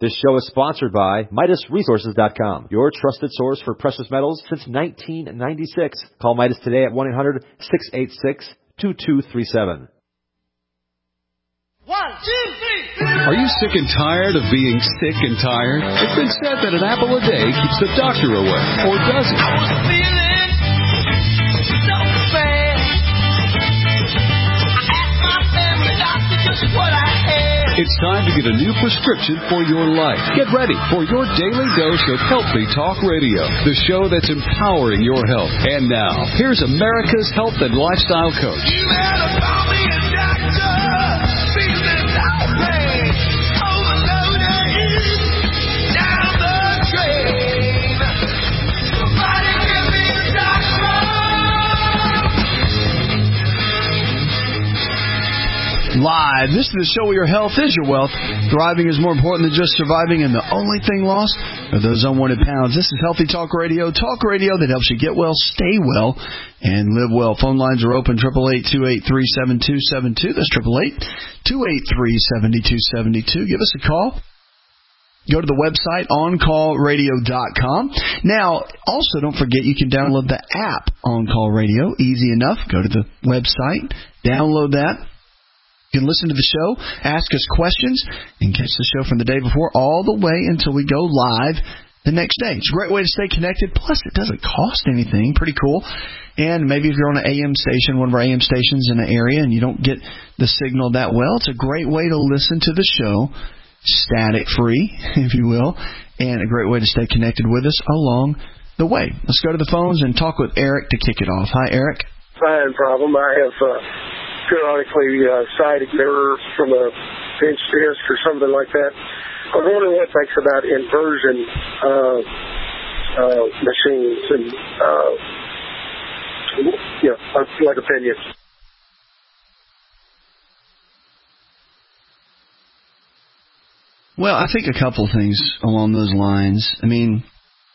This show is sponsored by MidasResources.com, your trusted source for precious metals since 1996. Call Midas today at 1-800-686-2237. 1, 2, 3. Are you sick and tired of being sick and tired? It's been said that an apple a day keeps the doctor away, or does it? I was feeling so bad. I asked my family doctor just what I had. It's time to get a new prescription for your life. Get ready for your daily dose of Healthy Talk Radio, the show that's empowering your health. And now, here's America's health and lifestyle coach. You better call me a doctor. Feeling no pain. Overloaded. Down the drain. Somebody give me a doctor. Live. This is the show where your health is your wealth. Thriving is more important than just surviving, and the only thing lost are those unwanted pounds. This is Healthy Talk Radio that helps you get well, stay well, and live well. Phone lines are open, 888-283-7272. That's 888-283-7272. Give us a call. Go to the website, OnCallRadio.com. Now, also don't forget you can download the app On Call Radio. Easy enough. Go to the website, download that. You can listen to the show, ask us questions, and catch the show from the day before all the way until we go live the next day. It's a great way to stay connected. Plus, it doesn't cost anything. Pretty cool. And maybe if you're on an AM station, one of our AM stations in an area, and you don't get the signal that well, it's a great way to listen to the show, static-free, if you will, and a great way to stay connected with us along the way. Let's go to the phones and talk with Eric to kick it off. Hi, Eric. Fine problem. I have periodically sciatic nerve from a pinched disc or something like that. I was wondering what thinks about inversion machines and what opinions. Well, I think a couple things along those lines. I mean,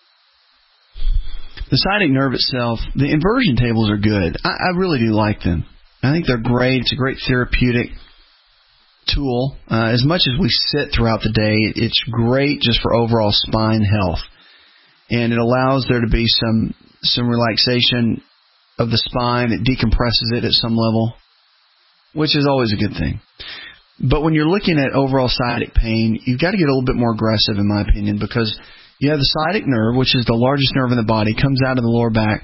the sciatic nerve itself, the inversion tables are good. I really do like them. I think they're great. It's a great therapeutic tool. As much as we sit throughout the day, it's great just for overall spine health. And it allows there to be some relaxation of the spine. It decompresses it at some level, which is always a good thing. But when you're looking at overall sciatic pain, you've got to get a little bit more aggressive, in my opinion, because you have the sciatic nerve, which is the largest nerve in the body, comes out of the lower back,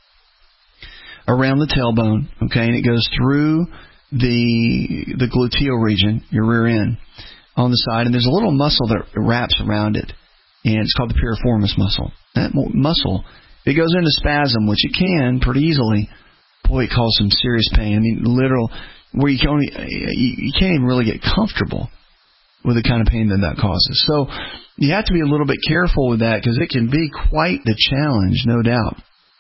around the tailbone, okay, and it goes through the gluteal region, your rear end, on the side, and there's a little muscle that wraps around it, and it's called the piriformis muscle. That muscle, if it goes into spasm, which it can pretty easily, boy, it causes some serious pain. I mean, literal, where you can't even really get comfortable with the kind of pain that causes. So you have to be a little bit careful with that because it can be quite the challenge, no doubt.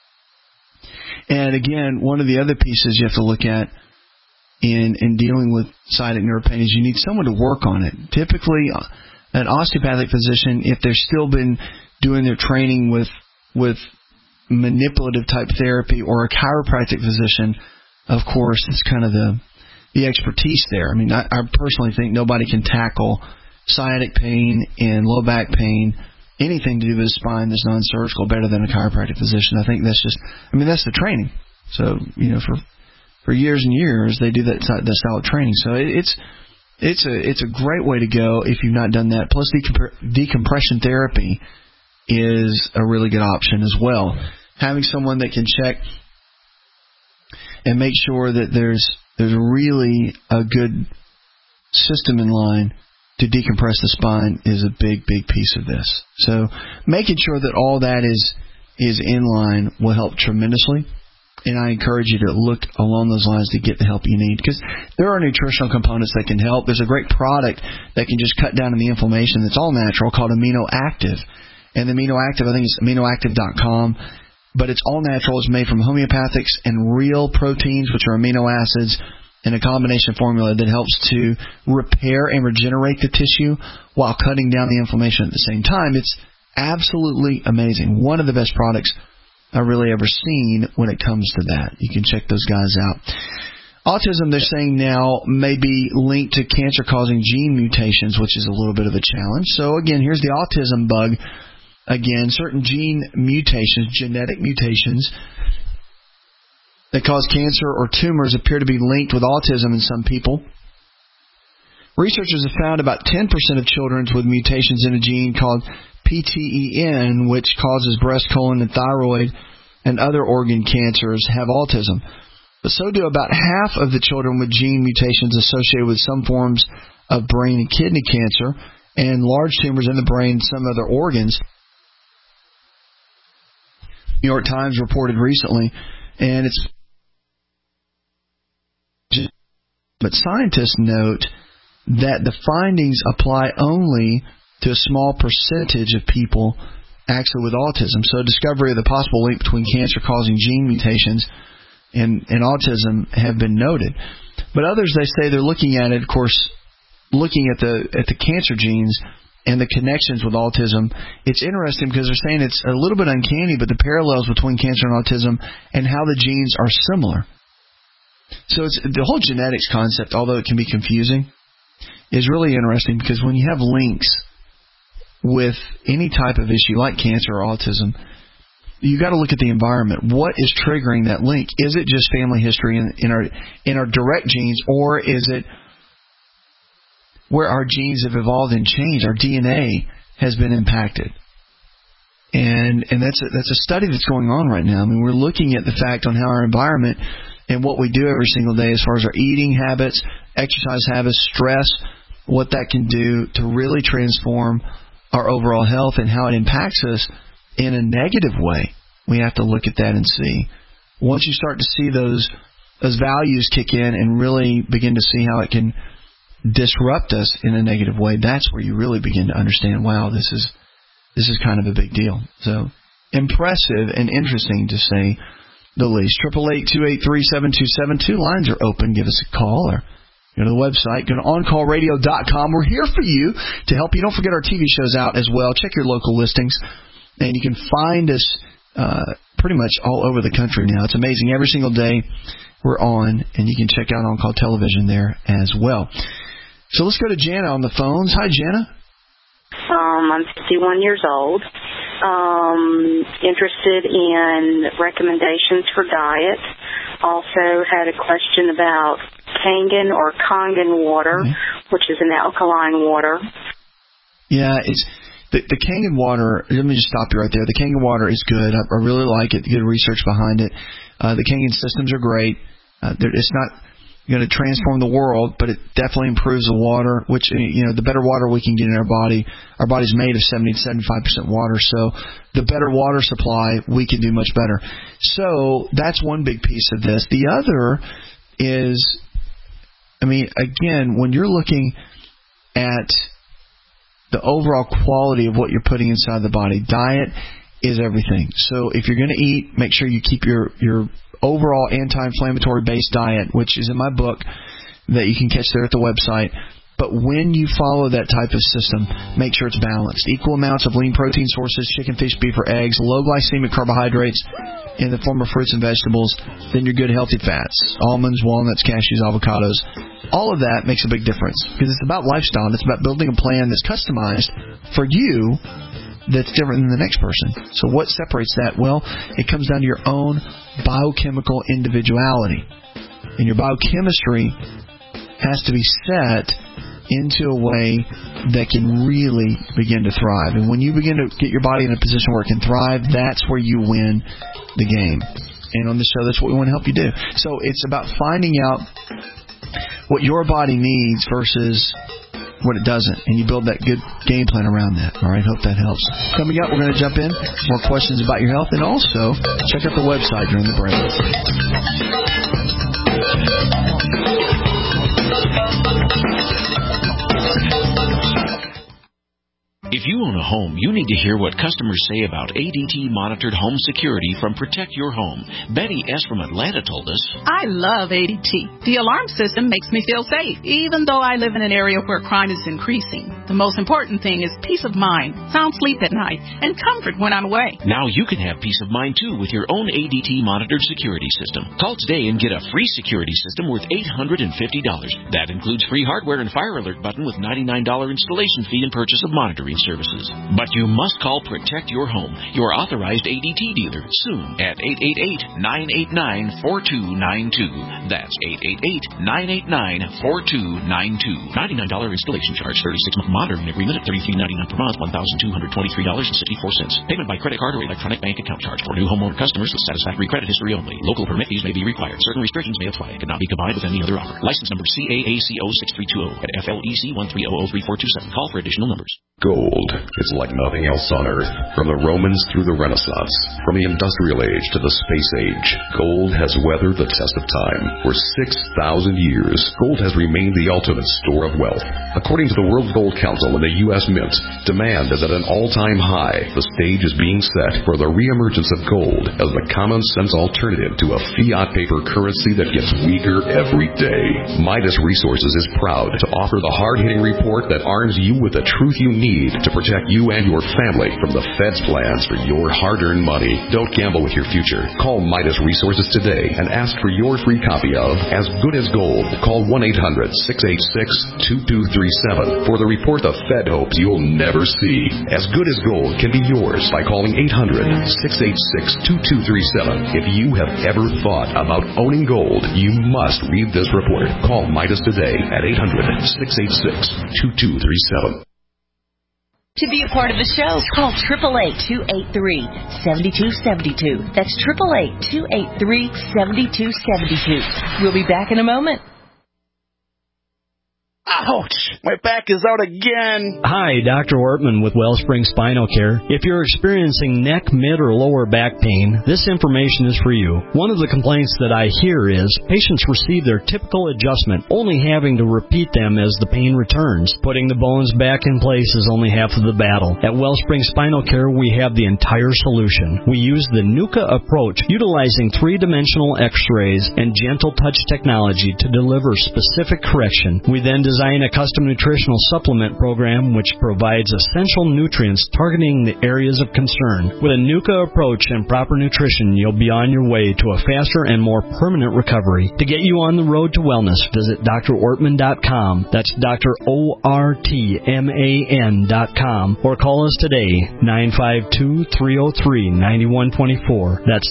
And again, one of the other pieces you have to look at in dealing with sciatic nerve pain is you need someone to work on it. Typically, an osteopathic physician, if they've still been doing their training with manipulative type therapy, or a chiropractic physician, of course, it's kind of the expertise there. I mean, I personally think nobody can tackle sciatic pain and low back pain, anything to do with the spine that's non-surgical, better than a chiropractic physician. I think that's that's the training. So, for years and years, they do that style of training. So it's a great way to go if you've not done that. Plus, decompression therapy is a really good option as well. Having someone that can check and make sure that there's really a good system in line to decompress the spine is a big, big piece of this. So making sure that all that is in line will help tremendously. And I encourage you to look along those lines to get the help you need, because there are nutritional components that can help. There's a great product that can just cut down on the inflammation that's all natural called Amino Active. And the Amino Active, I think it's aminoactive.com, but it's all natural. It's made from homeopathics and real proteins, which are amino acids, in a combination formula that helps to repair and regenerate the tissue while cutting down the inflammation at the same time. It's absolutely amazing. One of the best products I've really ever seen when it comes to that. You can check those guys out. Autism, they're saying now, may be linked to cancer-causing gene mutations, which is a little bit of a challenge. So, again, here's the autism bug. Again, certain gene mutations, genetic mutations, that cause cancer or tumors appear to be linked with autism in some people. Researchers have found about 10% of children with mutations in a gene called PTEN, which causes breast, colon, and thyroid and other organ cancers, have autism. But so do about half of the children with gene mutations associated with some forms of brain and kidney cancer and large tumors in the brain and some other organs. New York Times reported recently, and but scientists note that the findings apply only to a small percentage of people actually with autism. So discovery of the possible link between cancer-causing gene mutations and autism have been noted. But others, they say they're looking at it, of course, looking at the cancer genes and the connections with autism. It's interesting because they're saying it's a little bit uncanny, but the parallels between cancer and autism and how the genes are similar. So it's the whole genetics concept, although it can be confusing, is really interesting because when you have links with any type of issue like cancer or autism, you got to look at the environment. What is triggering that link? Is it just family history in our direct genes, or is it where our genes have evolved and changed? Our DNA has been impacted, and that's a study that's going on right now. I mean, we're looking at the fact on how our environment and what we do every single day, as far as our eating habits, exercise habits, stress, what that can do to really transform our overall health and how it impacts us in a negative way. We have to look at that and see. Once you start to see those values kick in and really begin to see how it can disrupt us in a negative way, that's where you really begin to understand, wow, this is kind of a big deal. So impressive and interesting to say the least. 888-283-7272. Lines are open. Give us a call or go to the website. Go to OnCallRadio.com. We're here for you to help you. Don't forget our TV show's out as well. Check your local listings. And you can find us pretty much all over the country now. It's amazing. Every single day we're on, and you can check out On Call Television there as well. So let's go to Jana on the phones. Hi, Jana. I'm 51 years old. Interested in recommendations for diet. Also had a question about Kangen or Kangen water, which is an alkaline water. Yeah, it's the Kangen water. Let me just stop you right there. The Kangen water is good. I really like it. Good research behind it. The Kangen systems are great. It's not going to transform the world, but it definitely improves the water, which, the better water we can get in our body. Our body's made of 70 to 75% water, so the better water supply, we can do much better. So that's one big piece of this. The other is, again, when you're looking at the overall quality of what you're putting inside the body, diet is everything. So if you're going to eat, make sure you keep your overall anti-inflammatory based diet, which is in my book that you can catch there at the website. But when you follow that type of system, make sure it's balanced. Equal amounts of lean protein sources, chicken, fish, beef, or eggs, low glycemic carbohydrates in the form of fruits and vegetables, then your good healthy fats, almonds, walnuts, cashews, avocados. All of that makes a big difference because it's about lifestyle and it's about building a plan that's customized for you that's different than the next person. So what separates that? Well, it comes down to your own biochemical individuality. And your biochemistry has to be set into a way that can really begin to thrive. And when you begin to get your body in a position where it can thrive, that's where you win the game. And on the show, that's what we want to help you do. So it's about finding out what your body needs versus what it doesn't, and you build that good game plan around that. All right, hope that helps. Coming up, we're going to jump in, more questions about your health, and also check out the website during the break. If you own a home, you need to hear what customers say about ADT monitored home security from Protect Your Home. Betty S. from Atlanta told us, I love ADT. The alarm system makes me feel safe, even though I live in an area where crime is increasing. The most important thing is peace of mind, sound sleep at night, and comfort when I'm away. Now you can have peace of mind, too, with your own ADT monitored security system. Call today and get a free security system worth $850. That includes free hardware and fire alert button with $99 installation fee and purchase of monitoring services. But you must call Protect Your Home, your authorized ADT dealer, soon at 888-989-4292. That's 888-989-4292. $99 installation charge, 36-month monitoring agreement at $33.99 per month, $1,223.64. Payment by credit card or electronic bank account charge for new homeowner customers with satisfactory credit history only. Local permit fees may be required. Certain restrictions may apply. It cannot be combined with any other offer. License number CAACO6320 at FLEC1300347. Call for additional numbers. Gold is like nothing else on Earth. From the Romans through the Renaissance, from the Industrial Age to the Space Age, gold has weathered the test of time. For 6,000 years, gold has remained the ultimate store of wealth. According to the World Gold Council and the U.S. Mint, demand is at an all-time high. The stage is being set for the reemergence of gold as the common-sense alternative to a fiat paper currency that gets weaker every day. Midas Resources is proud to offer the hard-hitting report that arms you with the truth you need to protect you and your family from the Fed's plans for your hard-earned money. Don't gamble with your future. Call Midas Resources today and ask for your free copy of As Good as Gold. Call 1-800-686-2237 for the report the Fed hopes you'll never see. As Good as Gold can be yours by calling 800-686-2237. If you have ever thought about owning gold, you must read this report. Call Midas today at 800-686-2237. To be a part of the show, call 888-283-7272. That's 888-283-7272. We'll be back in a moment. Ouch! My back is out again. Hi, Dr. Ortman with Wellspring Spinal Care. If you're experiencing neck, mid, or lower back pain, this information is for you. One of the complaints that I hear is patients receive their typical adjustment, only having to repeat them as the pain returns. Putting the bones back in place is only half of the battle. At Wellspring Spinal Care, we have the entire solution. We use the NUCA approach, utilizing three-dimensional x-rays and gentle touch technology to deliver specific correction. We then design a custom nutritional supplement program which provides essential nutrients targeting the areas of concern. With a NUCA approach and proper nutrition, you'll be on your way to a faster and more permanent recovery. To get you on the road to wellness, visit drortman.com. That's drortman.com. Or call us today, 952-303-9124. That's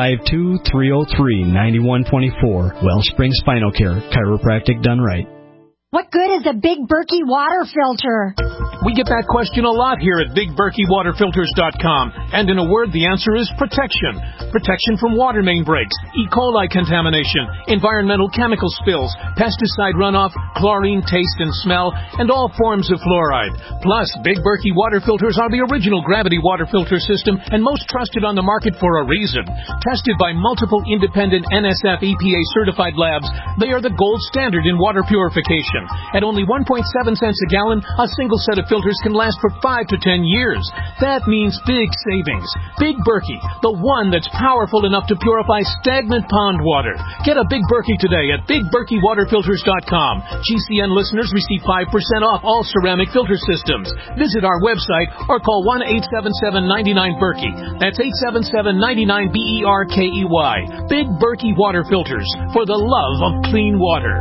952-303-9124. Wellspring Spinal Care, chiropractic done right. What good is a Big Berkey water filter? We get that question a lot here at BigBerkeyWaterFilters.com. And in a word, the answer is protection. Protection from water main breaks, E. coli contamination, environmental chemical spills, pesticide runoff, chlorine taste and smell, and all forms of fluoride. Plus, Big Berkey water filters are the original gravity water filter system and most trusted on the market for a reason. Tested by multiple independent NSF EPA certified labs, they are the gold standard in water purification. At only 1.7 cents a gallon, a single set of filters can last for 5 to 10 years. That means big savings. Big Berkey, the one that's powerful enough to purify stagnant pond water. Get a Big Berkey today at BigBerkeyWaterFilters.com. GCN listeners receive 5% off all ceramic filter systems. Visit our website or call 1-877-99-BERKEY. That's 877-99-BERKEY. Big Berkey Water Filters, for the love of clean water.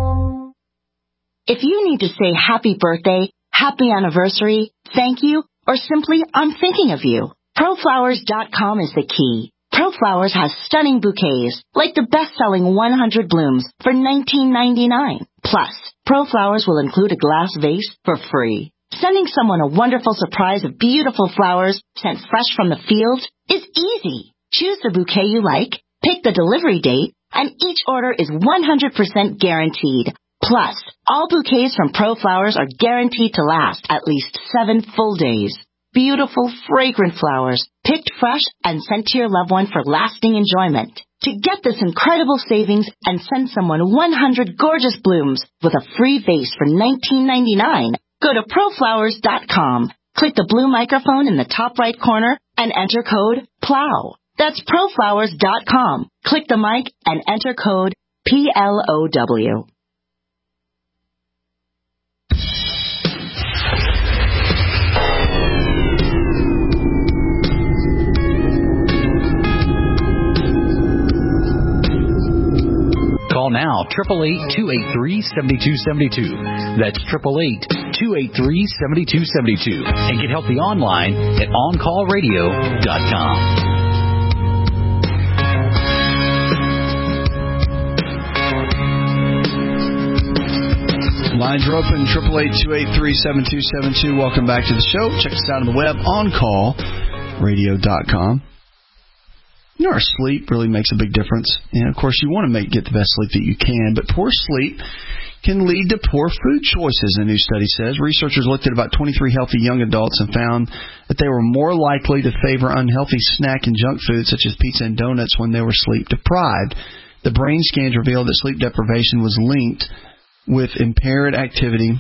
If you need to say happy birthday, happy anniversary, thank you, or simply I'm thinking of you, ProFlowers.com is the key. ProFlowers has stunning bouquets, like the best-selling 100 blooms for $19.99. Plus, ProFlowers will include a glass vase for free. Sending someone a wonderful surprise of beautiful flowers sent fresh from the field is easy. Choose the bouquet you like, pick the delivery date, and each order is 100% guaranteed. Plus, all bouquets from ProFlowers are guaranteed to last at least 7 full days. Beautiful, fragrant flowers, picked fresh and sent to your loved one for lasting enjoyment. To get this incredible savings and send someone 100 gorgeous blooms with a free vase for $19.99, go to ProFlowers.com. Click the blue microphone in the top right corner and enter code PLOW. That's ProFlowers.com. Click the mic and enter code PLOW. now, 888-283-7272. That's 888-283-7272. And get healthy online at OnCallRadio.com. Lines are open, 888-283-7272. Welcome back to the show. Check us out on the web, OnCallRadio.com. You know, our sleep really makes a big difference. And, of course, you want to get the best sleep that you can, but poor sleep can lead to poor food choices, a new study says. Researchers looked at about 23 healthy young adults and found that they were more likely to favor unhealthy snack and junk foods such as pizza and donuts when they were sleep deprived. The brain scans revealed that sleep deprivation was linked with impaired activity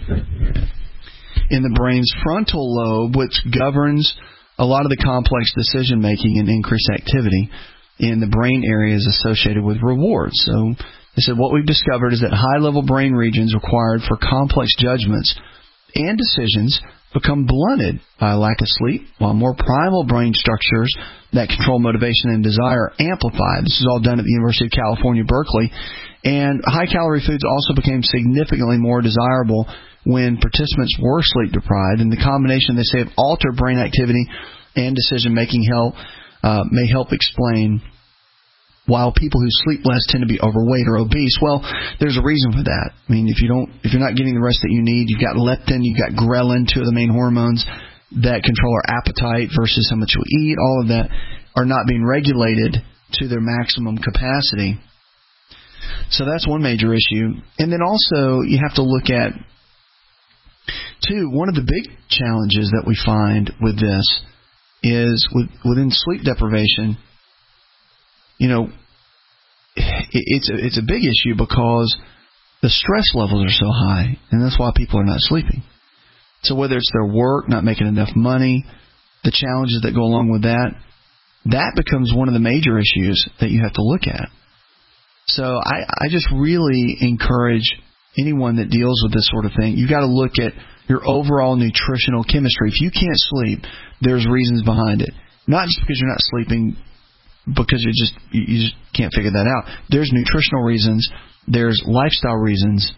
in the brain's frontal lobe, which governs a lot of the complex decision-making and increased activity in the brain areas associated with rewards. So they said what we've discovered is that high-level brain regions required for complex judgments and decisions become blunted by a lack of sleep, while more primal brain structures that control motivation and desire are amplified. This is all done at the University of California, Berkeley. And high-calorie foods also became significantly more desirable when participants were sleep-deprived. And the combination, they say, of altered brain activity and decision-making may help explain why people who sleep less tend to be overweight or obese. Well, there's a reason for that. I mean, if you're not getting the rest that you need, you've got leptin, you've got ghrelin, two of the main hormones that control our appetite versus how much we eat. All of that are not being regulated to their maximum capacity. So that's one major issue. And then also you have to look at, too, one of the big challenges that we find with this is within sleep deprivation, you know, it's a big issue because the stress levels are so high, and that's why people are not sleeping. So whether it's their work, not making enough money, the challenges that go along with that, that becomes one of the major issues that you have to look at. So I just really encourage anyone that deals with this sort of thing, you've got to look at your overall nutritional chemistry. If you can't sleep, there's reasons behind it. Not just because you're not sleeping because you just can't figure that out. There's nutritional reasons. There's lifestyle reasons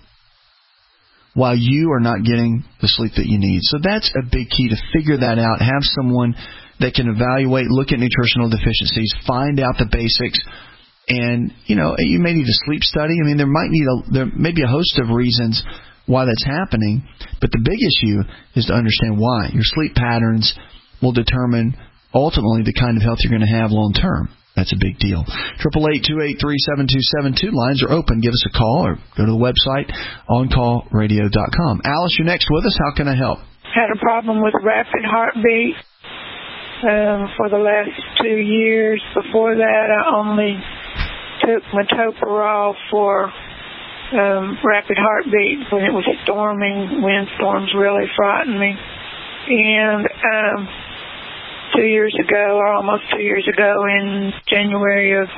why you are not getting the sleep that you need. So that's a big key, to figure that out. Have someone that can evaluate, look at nutritional deficiencies, find out the basics. And, you know, you may need a sleep study. I mean, there may be a host of reasons why that's happening, but the big issue is to understand why. Your sleep patterns will determine ultimately the kind of health you're going to have long term. That's a big deal. 888-283-7272. Lines are open. Give us a call or go to the website, OnCallRadio.com. Alice, you're next with us. How can I help? Had a problem with rapid heartbeat for the last 2 years. Before that, I only took metoprolol for rapid heartbeat when it was storming. Windstorms really frightened me. And 2 years ago, or almost 2 years ago, in January of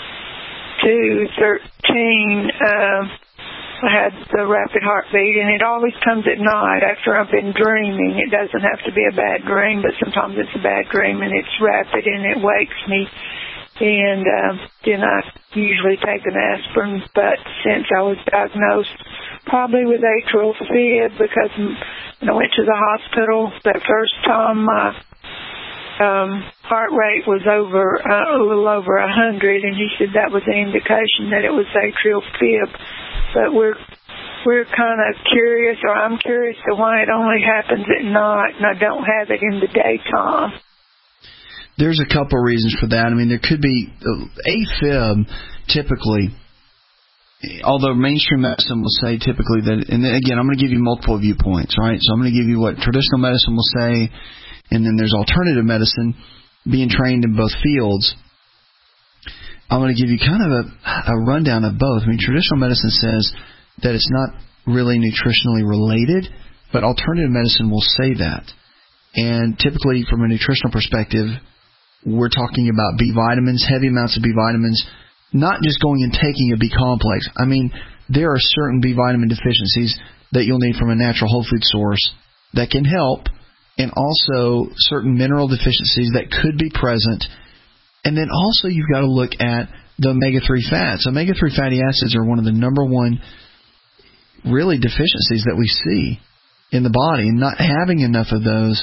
2013, I had the rapid heartbeat, and it always comes at night after I've been dreaming. It doesn't have to be a bad dream, but sometimes it's a bad dream, and it's rapid, and it wakes me. And then I usually take an aspirin, but since I was diagnosed probably with atrial fib, because when I went to the hospital that first time, my heart rate was a little over 100, and he said that was the indication that it was atrial fib. But we're kind of curious, or I'm curious, to why it only happens at night and I don't have it in the daytime. There's a couple reasons for that. I mean, there could be AFib typically, although mainstream medicine will say typically that, and then again, I'm going to give you multiple viewpoints, right? So I'm going to give you what traditional medicine will say, and then there's alternative medicine, being trained in both fields. I'm going to give you kind of a rundown of both. I mean, traditional medicine says that it's not really nutritionally related, but alternative medicine will say that. And typically, from a nutritional perspective, we're talking about B vitamins, heavy amounts of B vitamins, not just going and taking a B complex. I mean, there are certain B vitamin deficiencies that you'll need from a natural whole food source that can help, and also certain mineral deficiencies that could be present. And then also you've got to look at the omega-3 fats. Omega-3 fatty acids are one of the number one really deficiencies that we see in the body, and not having enough of those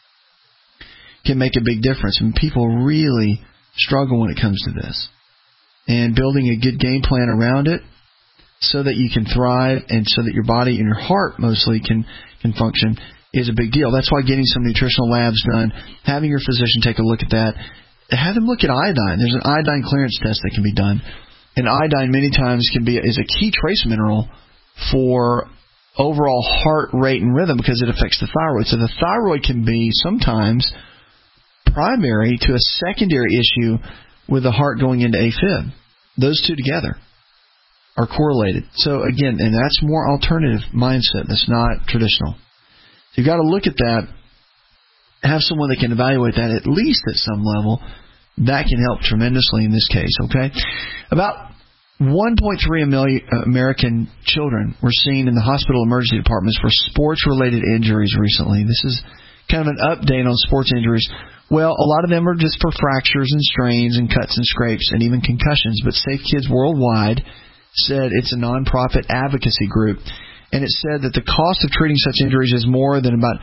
can make a big difference. And people really struggle when it comes to this. And building a good game plan around it so that you can thrive and so that your body and your heart mostly can function is a big deal. That's why getting some nutritional labs done, having your physician take a look at that, have them look at iodine. There's an iodine clearance test that can be done. And iodine many times is a key trace mineral for overall heart rate and rhythm because it affects the thyroid. So the thyroid can be sometimes primary to a secondary issue with the heart going into AFib. Those two together are correlated. So again, and that's more alternative mindset. That's not traditional. So you've got to look at that, have someone that can evaluate that at least at some level. That can help tremendously in this case, okay? About 1.3 million American children were seen in the hospital emergency departments for sports-related injuries recently. This is kind of an update on sports injuries. Well, a lot of them are just for fractures and strains and cuts and scrapes and even concussions. But Safe Kids Worldwide said it's a nonprofit advocacy group, and it said that the cost of treating such injuries is more than about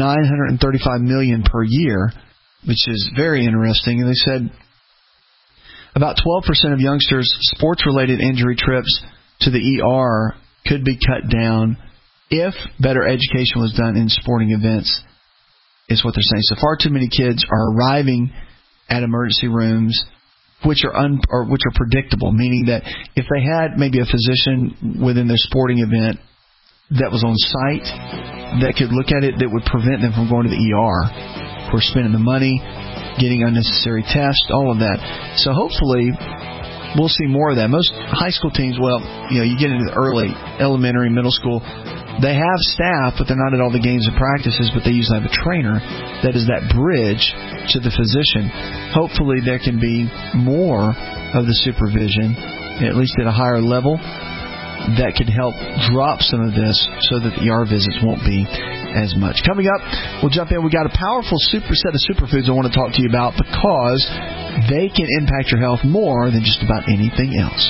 $935 million per year, which is very interesting. And they said about 12% of youngsters' sports-related injury trips to the ER could be cut down if better education was done in sporting events, is what they're saying. So far too many kids are arriving at emergency rooms which are predictable, meaning that if they had maybe a physician within their sporting event that was on site that could look at it, that would prevent them from going to the ER. Of course, spending the money, getting unnecessary tests, all of that. So hopefully we'll see more of that. Most high school teams, you get into early, elementary, middle school, they have staff, but they're not at all the games and practices, but they usually have a trainer that is that bridge to the physician. Hopefully there can be more of the supervision, at least at a higher level, that could help drop some of this so that the ER visits won't be as much. Coming up, we'll jump in. We got a powerful set of superfoods I want to talk to you about because they can impact your health more than just about anything else.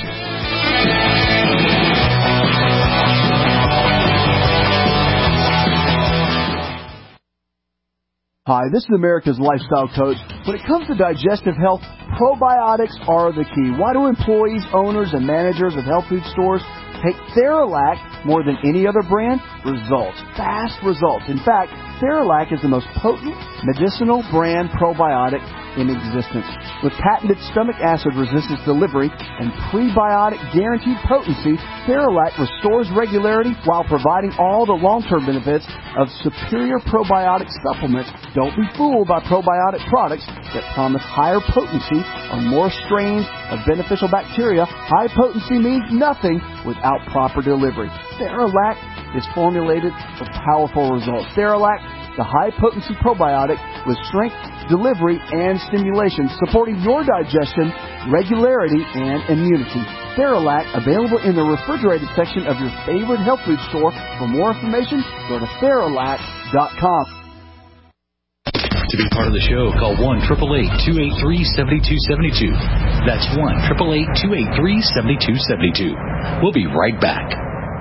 Hi, this is America's Lifestyle Coach. When it comes to digestive health, probiotics are the key. Why do employees, owners, and managers of health food stores take Theralac more than any other brand? Results. Fast results. In fact, Theralac is the most potent medicinal brand probiotic in existence. With patented stomach acid resistance delivery and prebiotic guaranteed potency, Theralac restores regularity while providing all the long-term benefits of superior probiotic supplements. Don't be fooled by probiotic products that promise higher potency or more strains of beneficial bacteria. High potency means nothing without proper delivery. Theralac is formulated for powerful results. Theralac, the high-potency probiotic with strength, delivery, and stimulation, supporting your digestion, regularity, and immunity. Theralac, available in the refrigerated section of your favorite health food store. For more information, go to Theralac.com. To be part of the show, call 1-888-283-7272. That's 1-888-283-7272. We'll be right back.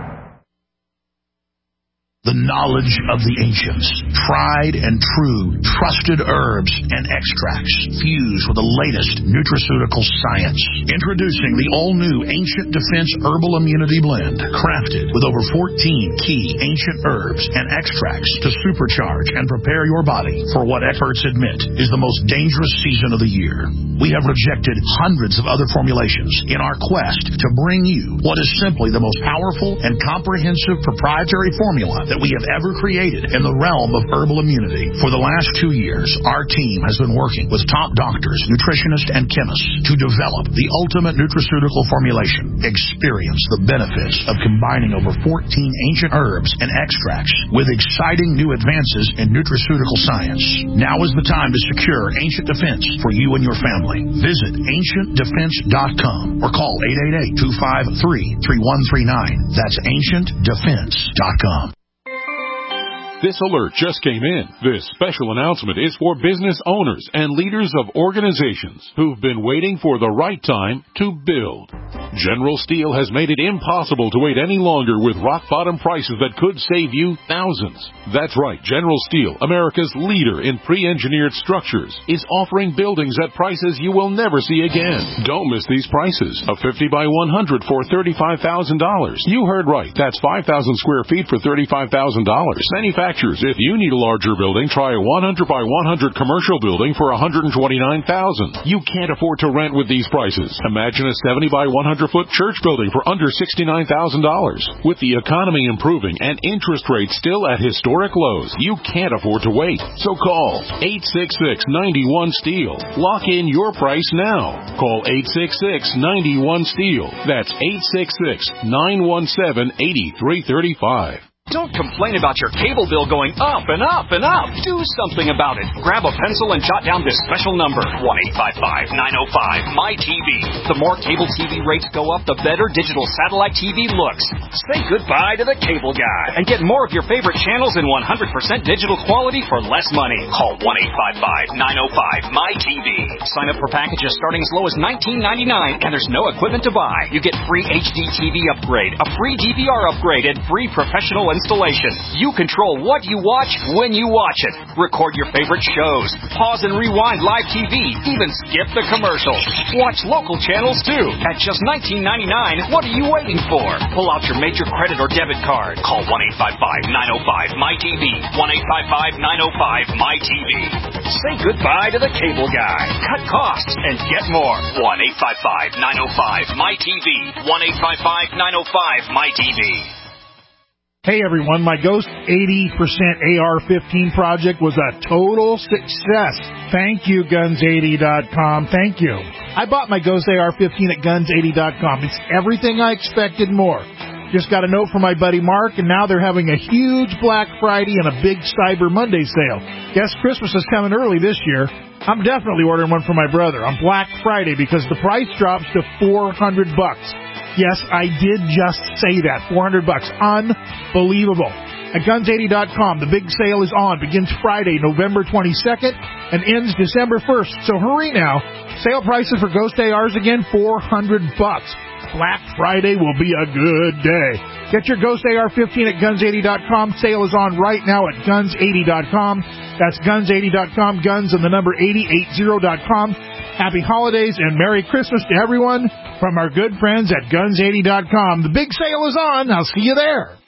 The knowledge of the ancients, tried and true, trusted herbs and extracts fused with the latest nutraceutical science. Introducing the all-new Ancient Defense Herbal Immunity Blend, crafted with over 14 key ancient herbs and extracts to supercharge and prepare your body for what experts admit is the most dangerous season of the year. We have rejected hundreds of other formulations in our quest to bring you what is simply the most powerful and comprehensive proprietary formula that we have ever created in the realm of herbal immunity. For the last 2 years, our team has been working with top doctors, nutritionists, and chemists to develop the ultimate nutraceutical formulation. Experience the benefits of combining over 14 ancient herbs and extracts with exciting new advances in nutraceutical science. Now is the time to secure Ancient Defense for you and your family. Visit AncientDefense.com or call 888-253-3139. That's AncientDefense.com. This alert just came in. This special announcement is for business owners and leaders of organizations who've been waiting for the right time to build. General Steel has made it impossible to wait any longer with rock-bottom prices that could save you thousands. That's right, General Steel, America's leader in pre-engineered structures, is offering buildings at prices you will never see again. Don't miss these prices. A 50 by 100 for $35,000. You heard right. That's 5,000 square feet for $35,000. Manufacturers, if you need a larger building, try a 100 by 100 commercial building for $129,000. You can't afford to rent with these prices. Imagine a 70 by 100 foot church building for under $69,000. With the economy improving and interest rates still at historic lows, you can't afford to wait. So call 866-91-STEEL. Lock in your price now. Call 866-91-STEEL. That's 866-917-8335. Don't complain about your cable bill going up and up and up. Do something about it. Grab a pencil and jot down this special number, 1-855-905-MY-TV. The more cable TV rates go up, the better digital satellite TV looks. Say goodbye to the cable guy and get more of your favorite channels in 100% digital quality for less money. Call 1-855-905-MY-TV. Sign up for packages starting as low as $19.99, and there's no equipment to buy. You get free HD TV upgrade, a free DVR upgrade, and free professional installation. You control what you watch when you watch it. Record your favorite shows. Pause and rewind live TV. Even skip the commercials. Watch local channels too. At just $19.99, what are you waiting for? Pull out your major credit or debit card. Call 1-855-905-MY-TV. 1-855-905-MY-TV. Say goodbye to the cable guy. Cut costs and get more. 1-855-905-MY-TV. 1-855-905-MY-TV. Hey everyone, my Ghost 80% AR-15 project was a total success. Thank you, Guns80.com. Thank you. I bought my Ghost AR-15 at Guns80.com. It's everything I expected and more. Just got a note from my buddy Mark, and now they're having a huge Black Friday and a big Cyber Monday sale. Guess Christmas is coming early this year. I'm definitely ordering one for my brother on Black Friday because the price drops to $400. Yes, I did just say that. $400. Unbelievable. At Guns80.com, the big sale is on. Begins Friday, November 22nd, and ends December 1st. So hurry now. Sale prices for Ghost ARs again, $400. Black Friday will be a good day. Get your Ghost AR-15 at Guns80.com. Sale is on right now at Guns80.com. That's Guns80.com. Guns and the number 8080.com. Happy holidays and Merry Christmas to everyone from our good friends at Guns80.com. The big sale is on. I'll see you there.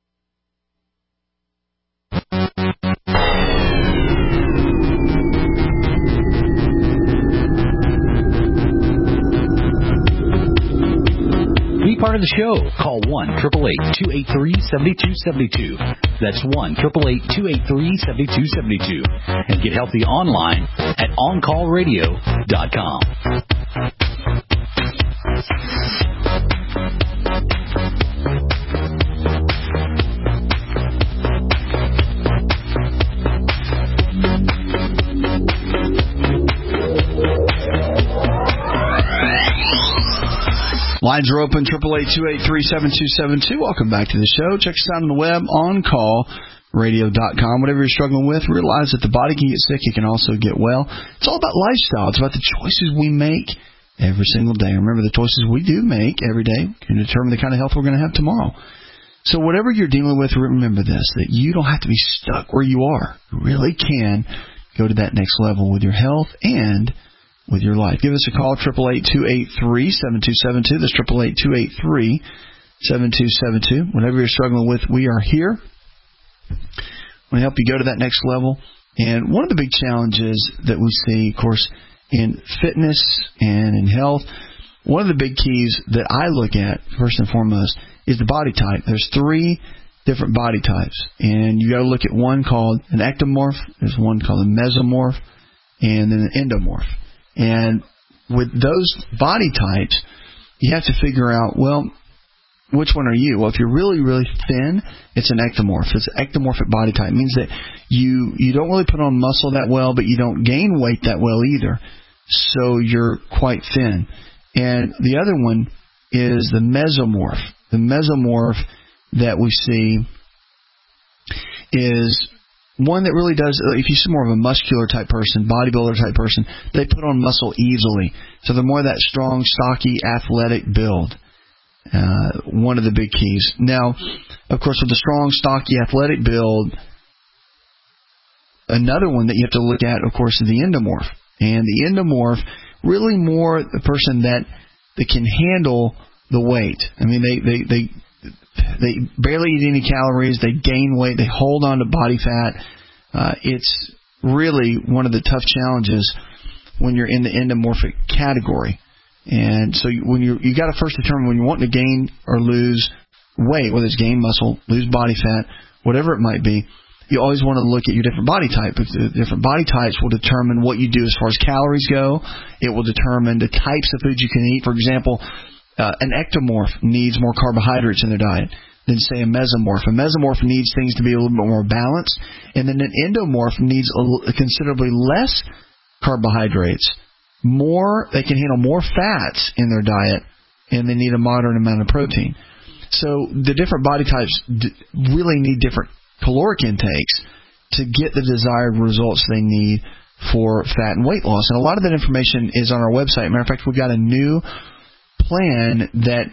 Be part of the show. Call 1-888-283-7272. That's 1-888-283-7272. And get healthy online at OnCallRadio.com. Lines are open, 888-283-7272. Welcome back to the show. Check us out on the web, OnCallRadio.com. Whatever you're struggling with, realize that the body can get sick. It can also get well. It's all about lifestyle. It's about the choices we make every single day. Remember, the choices we do make every day can determine the kind of health we're going to have tomorrow. So whatever you're dealing with, remember this, that you don't have to be stuck where you are. You really can go to that next level with your health and with your life. Give us a call, 888-283-7272. That's 888-283-7272. Whatever you're struggling with, we are here. We help you go to that next level. And one of the big challenges that we see, of course, in fitness and in health, one of the big keys that I look at, first and foremost, is the body type. There's 3 different body types. And you got to look at one called an ectomorph, there's one called a mesomorph, and then an endomorph. And with those body types, you have to figure out, well, which one are you? Well, if you're really, really thin, it's an ectomorph. It's an ectomorphic body type. It means that you don't really put on muscle that well, but you don't gain weight that well either. So you're quite thin. And the other one is the mesomorph. The mesomorph that we see is one that really does, if you're more of a muscular type person, bodybuilder type person, they put on muscle easily. So they're more that strong, stocky, athletic build. One of the big keys. Now, of course, with the strong, stocky, athletic build, another one that you have to look at, of course, is the endomorph. And the endomorph, really more the person that can handle the weight. I mean, they barely eat any calories, they gain weight, they hold on to body fat. It's really one of the tough challenges when you're in the endomorphic category. And so when you got to first determine when you want to gain or lose weight, whether it's gain muscle, lose body fat, whatever it might be. You always want to look at your different body type. The different body types will determine what you do as far as calories go. It will determine the types of foods you can eat. For example, an ectomorph needs more carbohydrates in their diet than, say, a mesomorph. A mesomorph needs things to be a little bit more balanced, and then an endomorph needs considerably less carbohydrates. They can handle more fats in their diet, and they need a moderate amount of protein. So the different body types really need different caloric intakes to get the desired results they need for fat and weight loss. And a lot of that information is on our website. Matter of fact, we've got a new plan that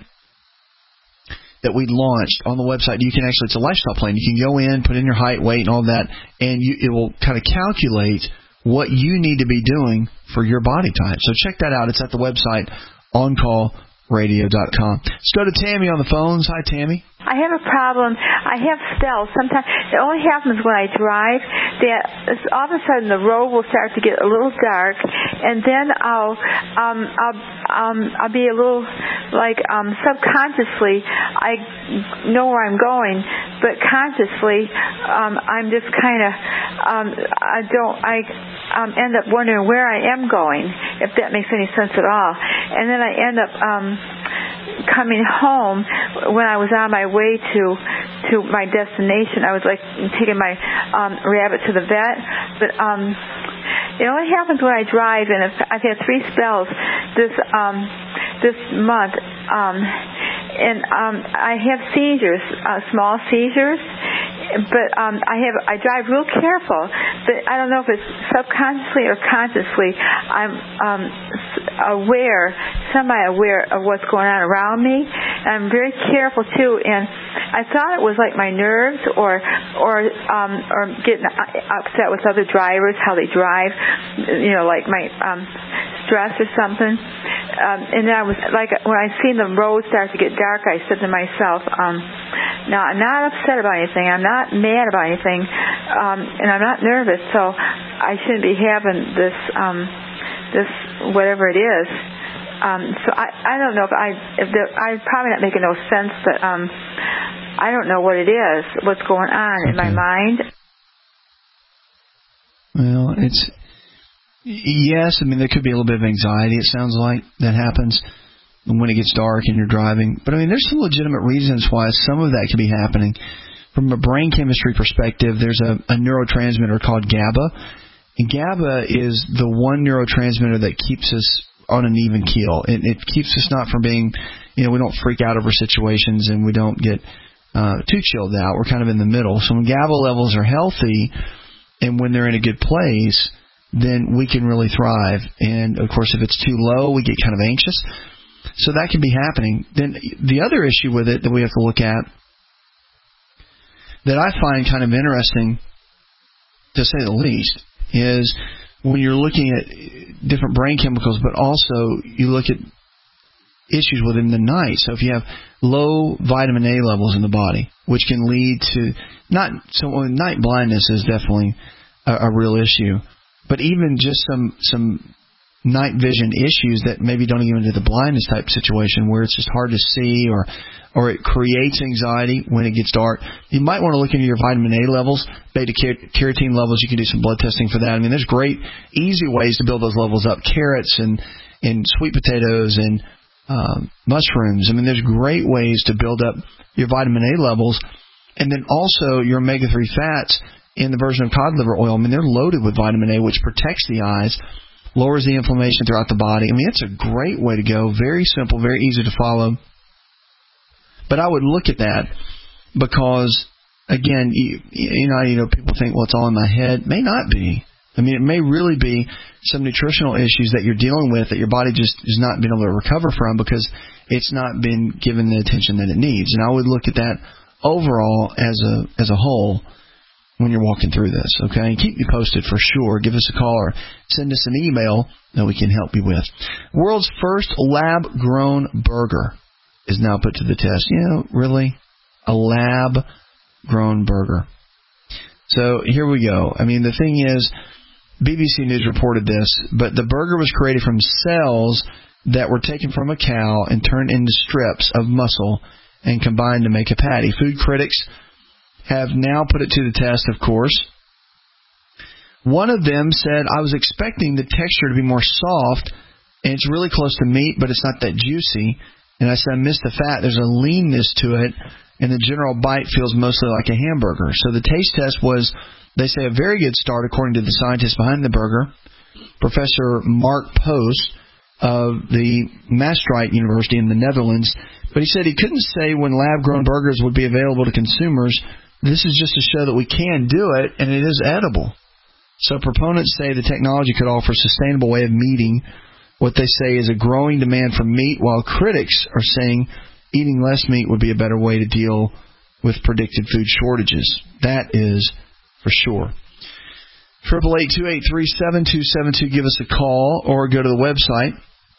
we launched on the website. You can actually, it's a lifestyle plan. You can go in, put in your height, weight, and all that, and it will kind of calculate what you need to be doing for your body type. So check that out. It's at the website, OnCallRadio.com. Let's go to Tammy on the phones. Hi, Tammy. I have a problem. I have spells. Sometimes it only happens when I drive. That all of a sudden the road will start to get a little dark, and then I'll be a little like subconsciously I know where I'm going, but consciously I'm just kind of I end up wondering where I am going, if that makes any sense at all, and then I end up coming home. When I was on my way to my destination, I was like taking my rabbit to the vet, but it only happens when I drive, and I've had 3 spells this month, and I have seizures, small seizures, but I drive real careful, but I don't know if it's subconsciously or consciously. I'm semi-aware of what's going on around me. And I'm very careful too, and I thought it was like my nerves or getting upset with other drivers, how they drive, like my stress or something. And then I was like, when I seen the road start to get dark, I said to myself, "No, I'm not upset about anything. I'm not mad about anything, and I'm not nervous. So I shouldn't be having this whatever it is." So I don't know if I'm probably not making no sense, but I don't know what it is, what's going on in my mind. Well, yes, I mean, there could be a little bit of anxiety, it sounds like, that happens when it gets dark and you're driving. But, I mean, there's some legitimate reasons why some of that could be happening. From a brain chemistry perspective, there's a neurotransmitter called GABA. And GABA is the one neurotransmitter that keeps us on an even keel. It keeps us not from being, we don't freak out over situations, and we don't get too chilled out. We're kind of in the middle. So when GABA levels are healthy and when they're in a good place, then we can really thrive. And, of course, if it's too low, we get kind of anxious. So that can be happening. Then the other issue with it that we have to look at that I find kind of interesting, to say the least, is when you're looking at different brain chemicals, but also you look at issues within the night. So if you have low vitamin A levels in the body, which can lead to night blindness is definitely a real issue, but even just some night vision issues that maybe don't even into the blindness type situation where it's just hard to see or it creates anxiety when it gets dark. You might want to look into your vitamin A levels, beta-carotene levels. You can do some blood testing for that. I mean, there's great, easy ways to build those levels up. Carrots and sweet potatoes and mushrooms. I mean, there's great ways to build up your vitamin A levels. And then also your omega-3 fats in the version of cod liver oil. I mean, they're loaded with vitamin A, which protects the eyes, lowers the inflammation throughout the body. I mean, it's a great way to go. Very simple, very easy to follow. But I would look at that because again, people think, well, it's all in my head. It may not be. I mean, it may really be some nutritional issues that you're dealing with that your body just is not being able to recover from because it's not been given the attention that it needs. And I would look at that overall as a whole when you're walking through this, okay? And keep me posted for sure. Give us a call or send us an email that we can help you with. World's first lab-grown burger is now put to the test. Really? A lab-grown burger. So here we go. I mean, the thing is, BBC News reported this, but the burger was created from cells that were taken from a cow and turned into strips of muscle and combined to make a patty. Food critics have now put it to the test, of course. One of them said, I was expecting the texture to be more soft, and it's really close to meat, but it's not that juicy. And I said, I missed the fat. There's a leanness to it, and the general bite feels mostly like a hamburger. So the taste test was, they say, a very good start, according to the scientists behind the burger, Professor Mark Post of the Maastricht University in the Netherlands. But he said he couldn't say when lab-grown burgers would be available to consumers. This is just to show that we can do it, and it is edible. So proponents say the technology could offer a sustainable way of meeting what they say is a growing demand for meat, while critics are saying eating less meat would be a better way to deal with predicted food shortages. That is for sure. 888-283-7272. Give us a call or go to the website,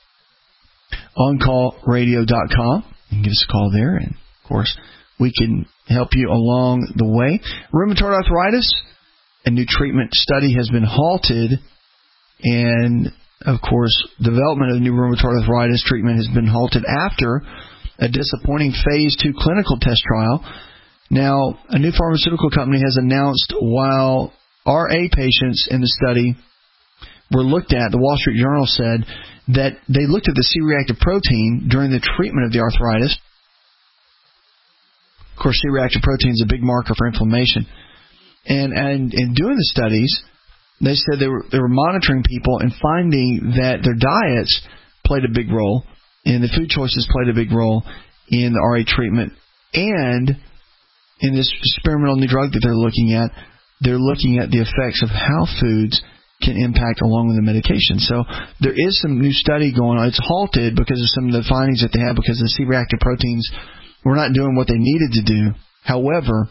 oncallradio.com. You can give us a call there, and of course, we can help you along the way. Rheumatoid arthritis, a new treatment study has been halted, and of course, development of the new rheumatoid arthritis treatment has been halted after a disappointing phase 2 clinical test trial. Now, a new pharmaceutical company has announced while RA patients in the study were looked at, the Wall Street Journal said that they looked at the C-reactive protein during the treatment of the arthritis. Of course, C-reactive protein is a big marker for inflammation. And in doing the studies, they said they were monitoring people and finding that their diets played a big role, and the food choices played a big role in the RA treatment. And in this experimental new drug that they're looking at the effects of how foods can impact along with the medication. So there is some new study going on. It's halted because of some of the findings that they have because the C-reactive proteins were not doing what they needed to do. However,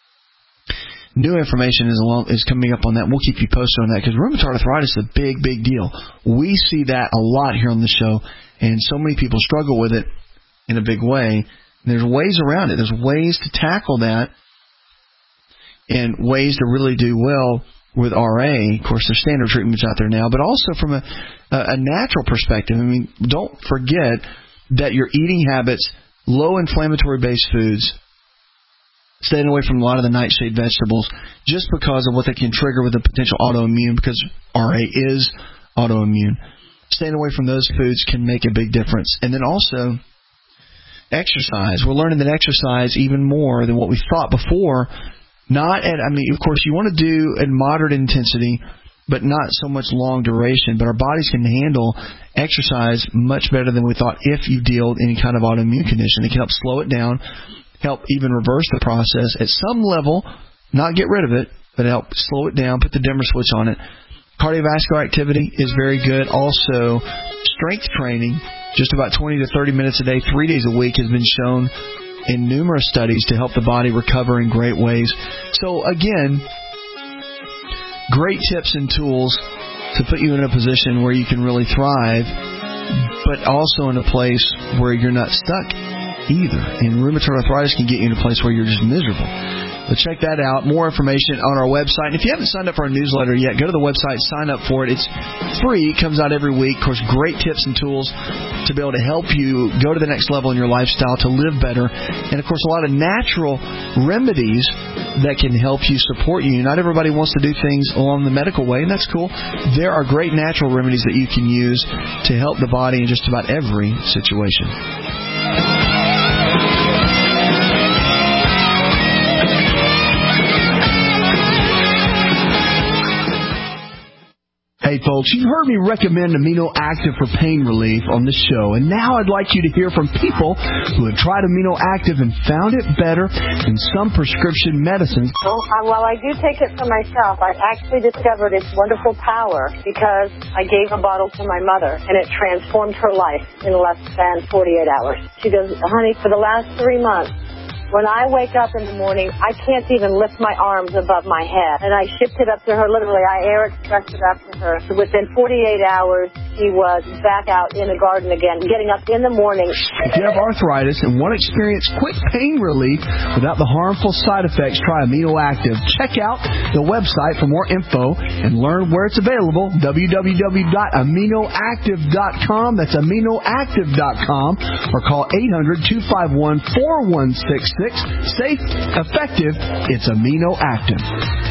new information is coming up on that. We'll keep you posted on that because rheumatoid arthritis is a big, big deal. We see that a lot here on the show, and so many people struggle with it in a big way. And there's ways around it. There's ways to tackle that and ways to really do well with RA. Of course, there's standard treatments out there now, but also from a natural perspective. I mean, don't forget that your eating habits, low inflammatory-based foods, staying away from a lot of the nightshade vegetables just because of what they can trigger with a potential autoimmune, because RA is autoimmune. Staying away from those foods can make a big difference. And then also exercise. We're learning that exercise even more than what we thought before. Of course, you want to do at moderate intensity, but not so much long duration. But our bodies can handle exercise much better than we thought if you deal with any kind of autoimmune condition. It can help slow it down, help even reverse the process at some level, not get rid of it, but help slow it down, put the dimmer switch on it. Cardiovascular activity is very good. Also, strength training, just about 20 to 30 minutes a day, 3 days a week, has been shown in numerous studies to help the body recover in great ways. So, again, great tips and tools to put you in a position where you can really thrive, but also in a place where you're not stuck either. And rheumatoid arthritis can get you in a place where you're just miserable. So check that out. More information on our website. And if you haven't signed up for our newsletter yet, go to the website, sign up for it. It's free. It comes out every week. Of course, great tips and tools to be able to help you go to the next level in your lifestyle, to live better. And, of course, a lot of natural remedies that can help you, support you. Not everybody wants to do things along the medical way, and that's cool. There are great natural remedies that you can use to help the body in just about every situation. Hey folks, you've heard me recommend Amino Active for pain relief on this show, and now I'd like you to hear from people who have tried Amino Active and found it better than some prescription medicines. While I do take it for myself, I actually discovered its wonderful power because I gave a bottle to my mother, and it transformed her life in less than 48 hours. She goes, honey, for the last 3 months, when I wake up in the morning, I can't even lift my arms above my head. And I shipped it up to her, literally. I air expressed it up to her. So within 48 hours, she was back out in the garden again, getting up in the morning. If you have arthritis and want to experience quick pain relief without the harmful side effects, try Amino Active. Check out the website for more info and learn where it's available, www.aminoactive.com. That's aminoactive.com, or call 800-251-4166. Safe, effective, it's Amino Active.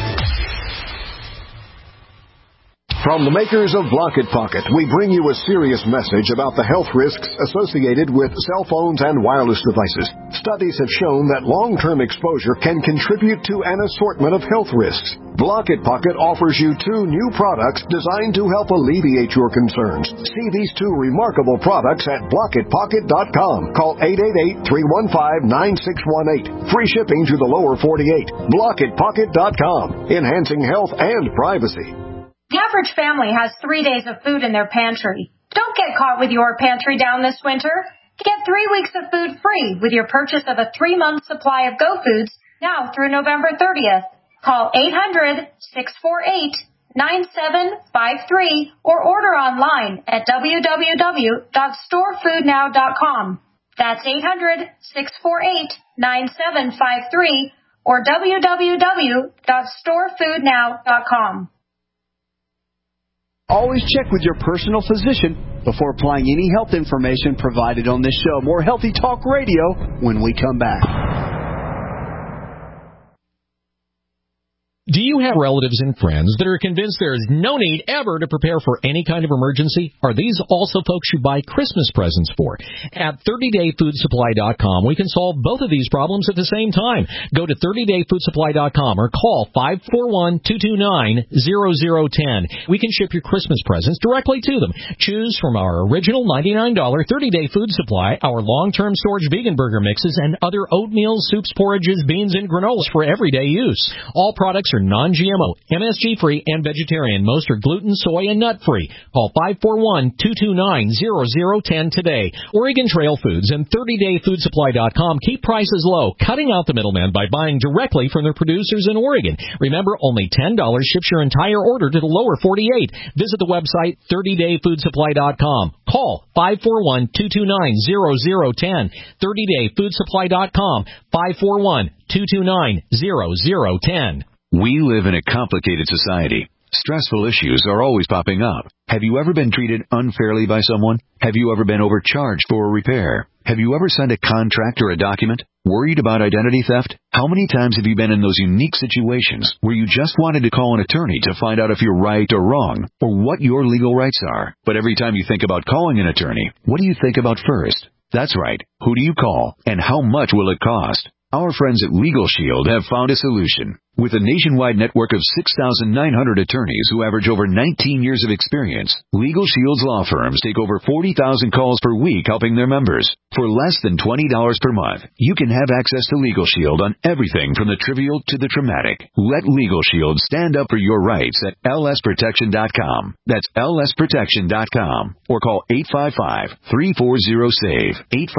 From the makers of Block It Pocket, we bring you a serious message about the health risks associated with cell phones and wireless devices. Studies have shown that long-term exposure can contribute to an assortment of health risks. Block It Pocket offers you 2 new products designed to help alleviate your concerns. See these 2 remarkable products at blockitpocket.com. Call 888-315-9618. Free shipping to the lower 48. Blockitpocket.com. Enhancing health and privacy. The average family has 3 days of food in their pantry. Don't get caught with your pantry down this winter. Get 3 weeks of food free with your purchase of a 3-month supply of Go Foods now through November 30th. Call 800-648-9753 or order online at www.storefoodnow.com. That's 800-648-9753 or www.storefoodnow.com. Always check with your personal physician before applying any health information provided on this show. More Healthy Talk Radio when we come back. Do you have relatives and friends that are convinced there is no need ever to prepare for any kind of emergency? Are these also folks you buy Christmas presents for? At 30dayfoodsupply.com, we can solve both of these problems at the same time. Go to 30dayfoodsupply.com or call 541-229-0010. We can ship your Christmas presents directly to them. Choose from our original $99 30-day food supply, our long-term storage vegan burger mixes, and other oatmeal, soups, porridges, beans, and granolas for everyday use. All products are non-GMO, MSG-free, and vegetarian. Most are gluten, soy, and nut-free. Call 541-229-0010 today. Oregon Trail Foods and 30dayfoodsupply.com keep prices low, cutting out the middleman by buying directly from their producers in Oregon. Remember, only $10 ships your entire order to the lower 48. Visit the website 30dayfoodsupply.com. Call 541-229-0010. 30dayfoodsupply.com. 541-229-0010. We live in a complicated society. Stressful issues are always popping up. Have you ever been treated unfairly by someone? Have you ever been overcharged for a repair? Have you ever signed a contract or a document? Worried about identity theft? How many times have you been in those unique situations where you just wanted to call an attorney to find out if you're right or wrong, or what your legal rights are? But every time you think about calling an attorney, what do you think about first? That's right. Who do you call, and how much will it cost? Our friends at Legal Shield have found a solution. With a nationwide network of 6,900 attorneys who average over 19 years of experience, Legal Shield's law firms take over 40,000 calls per week helping their members. For less than $20 per month, you can have access to Legal Shield on everything from the trivial to the traumatic. Let Legal Shield stand up for your rights at lsprotection.com. That's lsprotection.com. Or call 855-340-SAVE,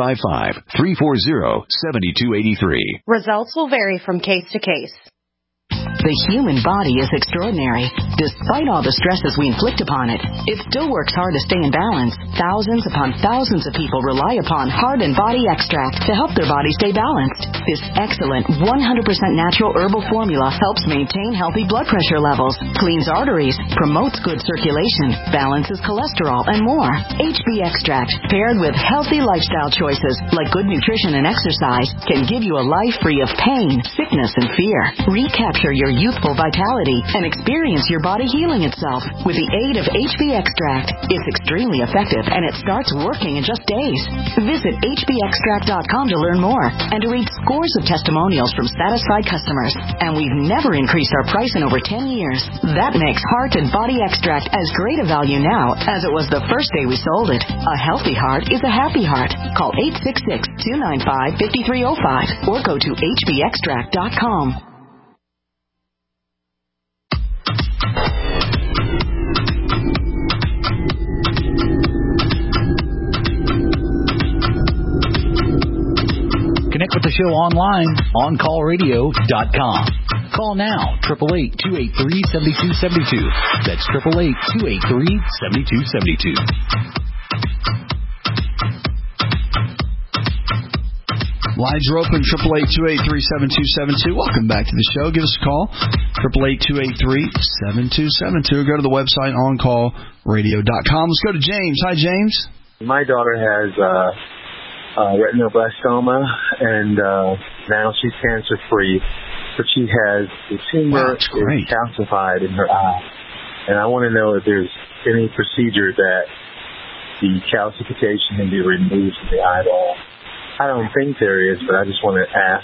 855-340-7283. Results will vary from case to case. The human body is extraordinary. Despite all the stresses we inflict upon it, it still works hard to stay in balance. Thousands upon thousands of people rely upon Heart and Body Extract to help their body stay balanced. This excellent 100% natural herbal formula helps maintain healthy blood pressure levels, cleans arteries, promotes good circulation, balances cholesterol, and more. HB Extract, paired with healthy lifestyle choices like good nutrition and exercise, can give you a life free of pain, sickness, and fear. Recapture your restore youthful vitality and experience your body healing itself with the aid of HB Extract. It's extremely effective, and it starts working in just days. Visit hbextract.com to learn more and to read scores of testimonials from satisfied customers. And we've never increased our price in over 10 years. That makes Heart and Body Extract as great a value now as it was the first day we sold it. A healthy heart is a happy heart. Call 866-295-5305 or go to hbextract.com. Connect with the show online, OnCallRadio.com. Call now, 888-283-7272. That's 888-283-7272. Lines are open, 888-283-7272. Welcome back to the show. Give us a call, 888-283-7272. Or go to the website, OnCallRadio.com. Let's go to James. Hi, James. My daughter has retinoblastoma, and now she's cancer-free, but she has the tumor is calcified in her eye. And I want to know if there's any procedure that the calcification can be removed from the eyeball. I don't think there is, but I just want to ask.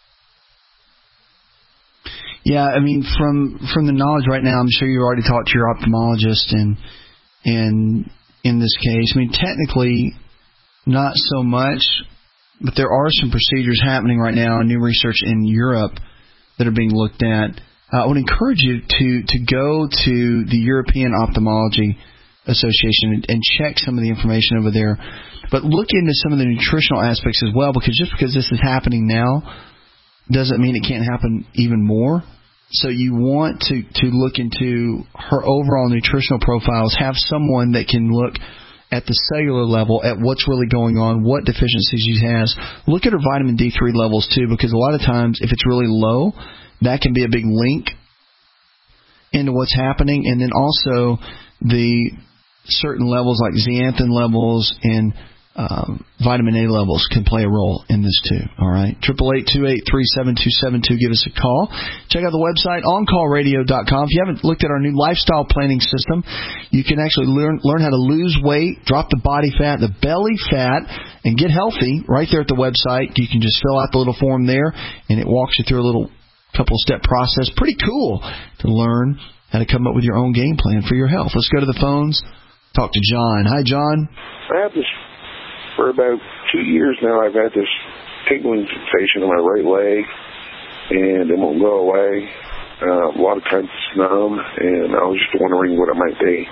Yeah, I mean, from the knowledge right now, I'm sure you already talked to your ophthalmologist, and in this case, I mean, technically, not so much, but there are some procedures happening right now, new research in Europe that are being looked at. I would encourage you to go to the European Ophthalmology Association and check some of the information over there. But look into some of the nutritional aspects as well, because just because this is happening now doesn't mean it can't happen even more. So you want to look into her overall nutritional profiles, have someone that can look at the cellular level at what's really going on, what deficiencies she has. Look at her vitamin D3 levels too, because a lot of times if it's really low, that can be a big link into what's happening. And then also the certain levels like zeaxanthin levels and vitamin A levels can play a role in this too. All right, 888-283-7272. Give us a call. Check out the website OnCallRadio.com. If you haven't looked at our new lifestyle planning system, you can actually learn how to lose weight, drop the body fat, the belly fat, and get healthy right there at the website. You can just fill out the little form there, and it walks you through a little couple-step process. Pretty cool to learn how to come up with your own game plan for your health. Let's go to the phones. Talk to John. Hi, John. I have this for about 2 years now. I've had this tingling sensation in my right leg, and it won't go away. A lot of times it's numb, and I was just wondering what it might be.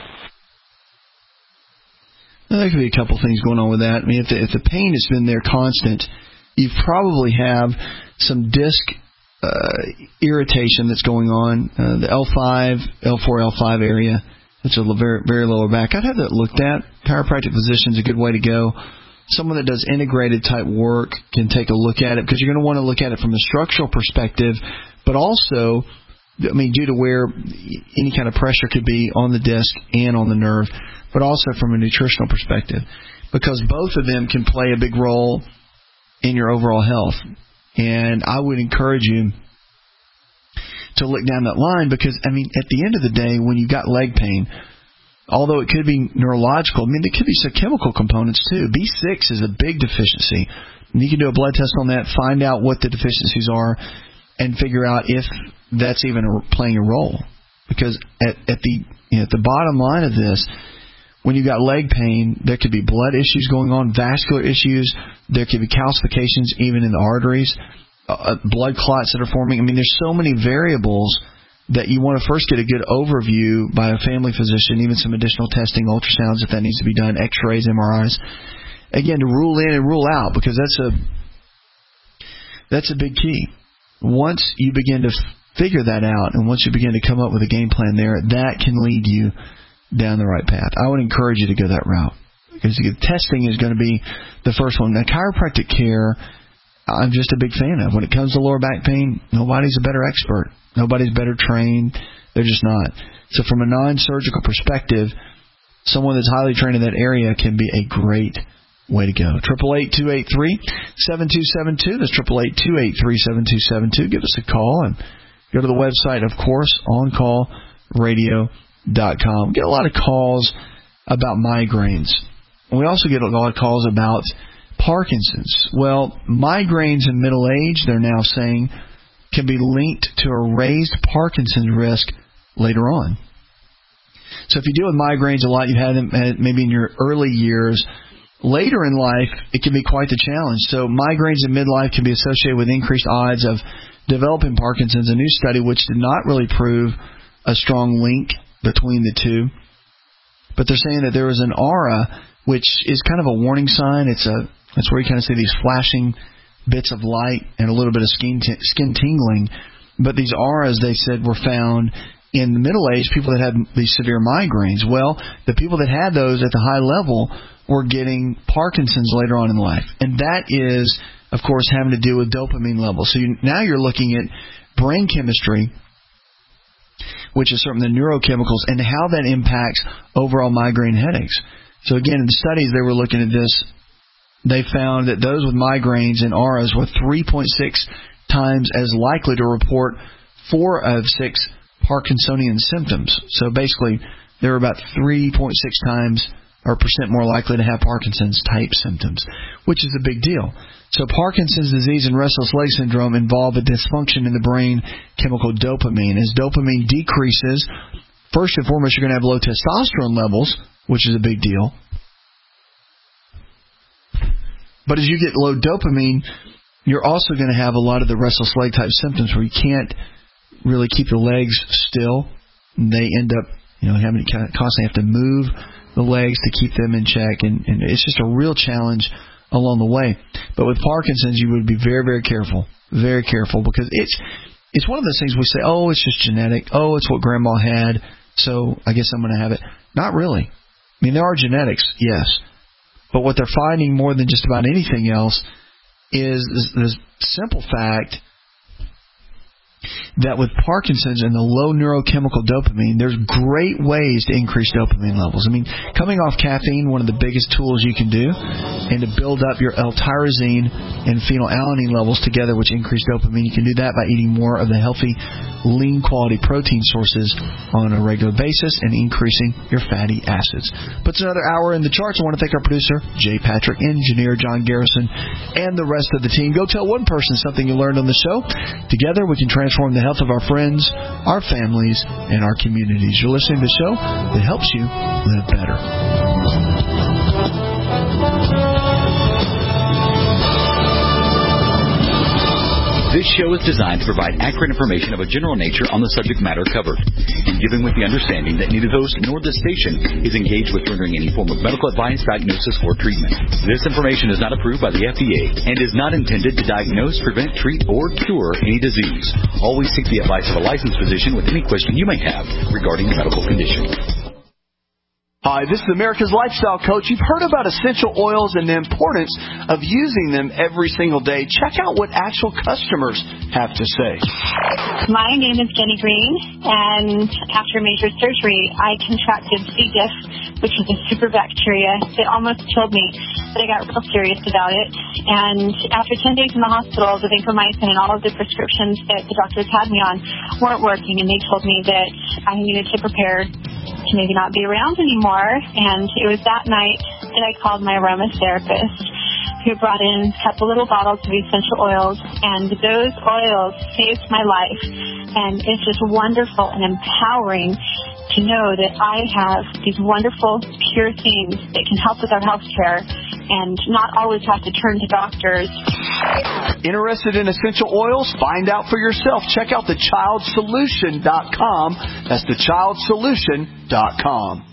Well, there could be a couple things going on with that. I mean, if the pain has been there constant, you probably have some disc irritation that's going on. The L5, L4, L5 area. It's a very, very lower back. I'd have that looked at. Chiropractic physician's a good way to go. Someone that does integrated type work can take a look at it, because you're going to want to look at it from a structural perspective, but also, I mean, due to where any kind of pressure could be on the disc and on the nerve, but also from a nutritional perspective, because both of them can play a big role in your overall health. And I would encourage you to look down that line, because, I mean, at the end of the day, when you got leg pain, although it could be neurological, I mean, there could be some chemical components too. B6 is a big deficiency. And you can do a blood test on that, find out what the deficiencies are, and figure out if that's even playing a role. Because at the bottom line of this, when you got leg pain, there could be blood issues going on, vascular issues. There could be calcifications even in the arteries, blood clots that are forming. I mean, there's so many variables that you want to first get a good overview by a family physician, even some additional testing, ultrasounds if that needs to be done, x-rays, MRIs. Again, to rule in and rule out, because that's a big key. Once you begin to figure that out, and once you begin to come up with a game plan there, that can lead you down the right path. I would encourage you to go that route, because testing is going to be the first one. Now, chiropractic care, I'm just a big fan of. When it comes to lower back pain, nobody's a better expert. Nobody's better trained. They're just not. So from a non-surgical perspective, someone that's highly trained in that area can be a great way to go. 888-283-7272. That's 888-283-7272. Give us a call and Go to the website, of course, OnCallRadio.com. We get a lot of calls about migraines. We also get a lot of calls about Parkinson's. Well, migraines in middle age, they're now saying, can be linked to a raised Parkinson's risk later on. So if you deal with migraines a lot, you've had them maybe in your early years, later in life, it can be quite the challenge. So migraines in midlife can be associated with increased odds of developing Parkinson's. A new study which did not really prove a strong link between the two. But they're saying that there is an aura, which is kind of a warning sign. That's where you kind of see these flashing bits of light and a little bit of skin tingling. But these auras, they said, were found in the middle age, people that had these severe migraines. Well, the people that had those at the high level were getting Parkinson's later on in life. And that is, of course, having to do with dopamine levels. So now you're looking at brain chemistry, which is certainly the neurochemicals, and how that impacts overall migraine headaches. So again, in the studies they were looking at this, they found that those with migraines and auras were 3.6 times as likely to report 4 of 6 Parkinsonian symptoms. So basically, they were about 3.6 times or percent more likely to have Parkinson's type symptoms, which is a big deal. So Parkinson's disease and restless leg syndrome involve a dysfunction in the brain chemical dopamine. As dopamine decreases, first and foremost, you're going to have low testosterone levels, which is a big deal. But as you get low dopamine, you're also going to have a lot of the restless leg type symptoms where you can't really keep the legs still. They end up, having to constantly have to move the legs to keep them in check, and it's just a real challenge along the way. But with Parkinson's, you would be very, very careful, because it's one of those things we say, oh, it's just genetic, oh, it's what grandma had, so I guess I'm going to have it. Not really. I mean, there are genetics, yes, but what they're finding more than just about anything else is this simple fact that with Parkinson's and the low neurochemical dopamine, there's great ways to increase dopamine levels. I mean, coming off caffeine, one of the biggest tools you can do, and to build up your L-tyrosine and phenylalanine levels together, which increase dopamine. You can do that by eating more of the healthy, lean quality protein sources on a regular basis and increasing your fatty acids. But it's another hour in the charts. I want to thank our producer, Jay Patrick, engineer John Garrison, and the rest of the team. Go tell one person something you learned on the show. Together, we can transform the health of our friends, our families, and our communities. You're listening to the show that helps you live better. This show is designed to provide accurate information of a general nature on the subject matter covered, and given with the understanding that neither host nor this station is engaged with rendering any form of medical advice, diagnosis, or treatment. This information is not approved by the FDA and is not intended to diagnose, prevent, treat, or cure any disease. Always seek the advice of a licensed physician with any question you may have regarding a medical condition. Hi, this is America's Lifestyle Coach. You've heard about essential oils and the importance of using them every single day. Check out what actual customers have to say. My name is Jenny Green, and after major surgery, I contracted C. diff, which is a super bacteria that almost killed me, but I got real serious about it. And after 10 days in the hospital, the vancomycin and all of the prescriptions that the doctors had me on weren't working, and they told me that I needed to prepare to maybe not be around anymore. And it was that night that I called my aromatherapist, who brought in a couple little bottles of essential oils, and those oils saved my life. And it's just wonderful and empowering to know that I have these wonderful, pure things that can help with our health care and not always have to turn to doctors. Interested in essential oils? Find out for yourself. Check out thechildsolution.com. That's thechildsolution.com.